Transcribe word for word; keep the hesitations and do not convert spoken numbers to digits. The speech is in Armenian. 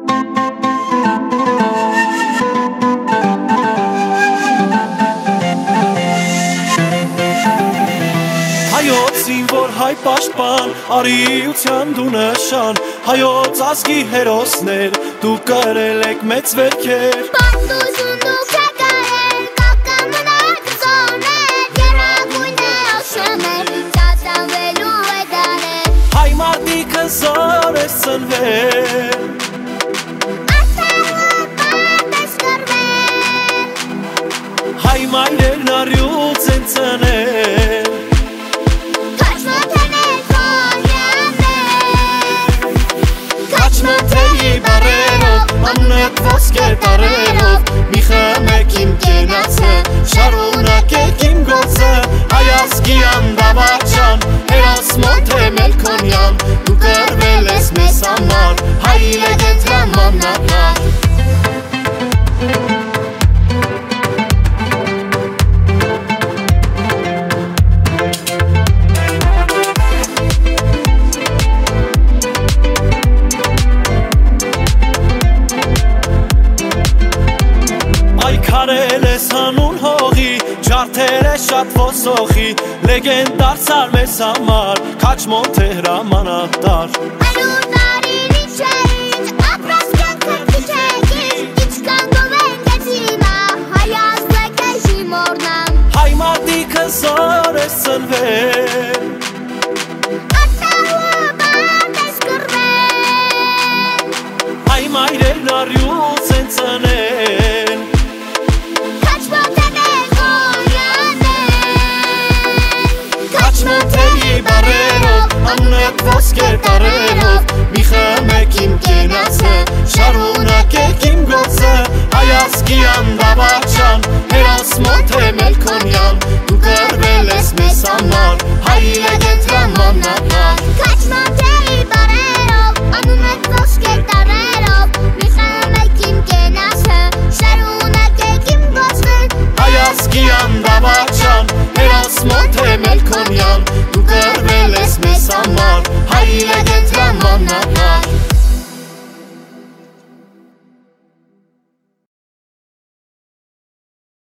Հայոցին, որ հայ պաշտպան, արիության դու նշան, հայոց ազգի հերոսներ, դու կրել եք մեծ վերքեր։ Պատմություն դուք եք արել, կապկամնակ զոներ, երագույն է աշաներ, ծածանվելու է դարել։ Հայ մարդիկը զոր ես ծնվել, Արտահը պատ ես կրվել, հայ մայրերն արյուծ են ծնել։ Քաչմոթեի բարերով, աննետ ոսկեր տարերով, մի խմեք իմ կենացը, շարունակեք իմ գործը, հայ ազգի անդավաճան, հերոս Մոթե Մելքոնյան, դու կրվել ես մեզ համար, հայ լեգենդ հրամանատար։ Քարել ես հանուն հողի, ջարդեր ես շատ ոսոխի, լեգենդ դարձար մեզ համար, Քաչմոթե հրամանատար։ Արյուն տարին ինչ է ինչ, ապրած կյանքը քիչ է քիչ, ինչքան գովենք ես հիմա, հայ ազգ է ժիմորնամ։ Հայ մարդիկը զոր ես ծնվել, Արտահը պատ ես կրվել, հայ մայրերն արյուծ են ծնել։ Քաչմոթեի բարերով, աննետ ոսկեր տարերով, մի խմեք իմ կենացը,